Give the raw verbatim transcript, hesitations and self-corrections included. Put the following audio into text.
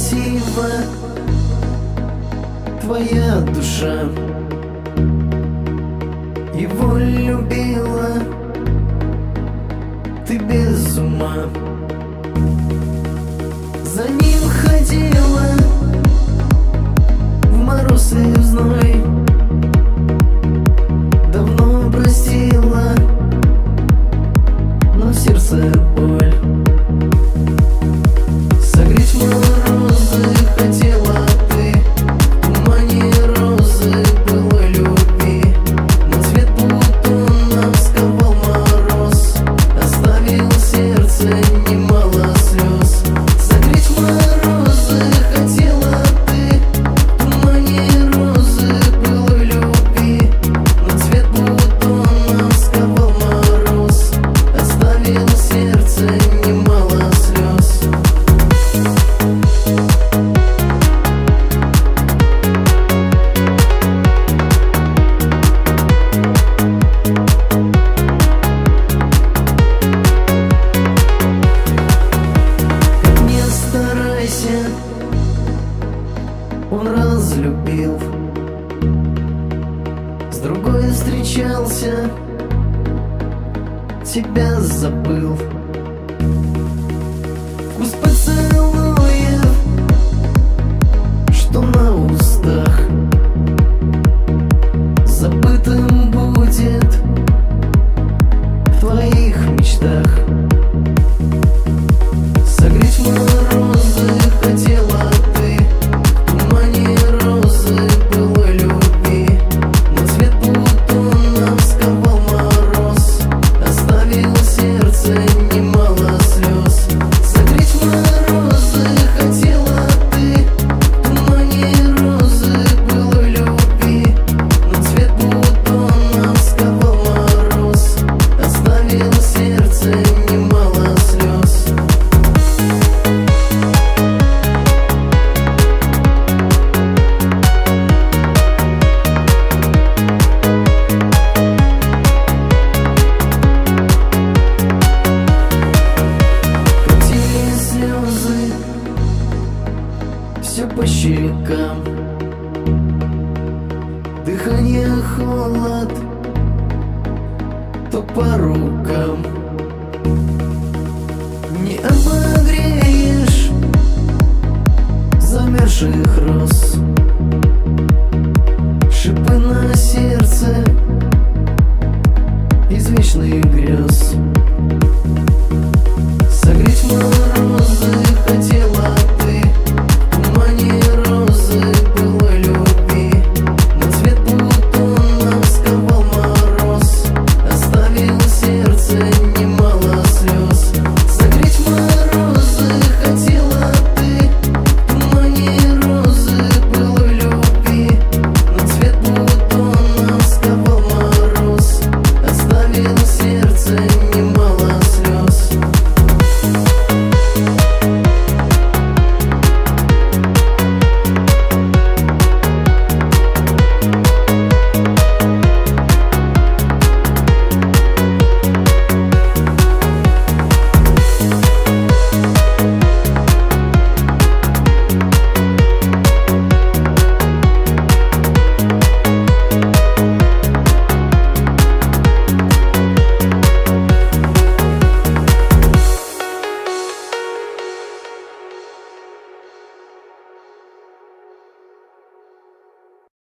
красива твоя душа. Его любила ты без ума. За ним ходила в мороз и в зной. Давно простила, но в сердце боль. Согреть морозы хотела ты, в тумане розы былой любви. Но цвет бутонов сковал мороз, оставил в сердце немало слез. Согреть морозы хотела ты, в тумане розы былой любви. Но цвет бутонов сковал мороз, оставил в сердце немало слез. Он разлюбил, с другой встречался, тебя забыл. Вкус поцелуев, что на устах, забытым будет в твоих мечтах. Согреть морозы хотела ты, в тумане розы былой любви. Но цвет бутонов сковал мороз, оставил в сердце немало слез. Согреть морозы хотела ты, в тумане розы былой любви. Но цвет бутонов сковал мороз, оставил в сердце немало слез. Все по щекам, дыхание, холод, то по рукам. Не обо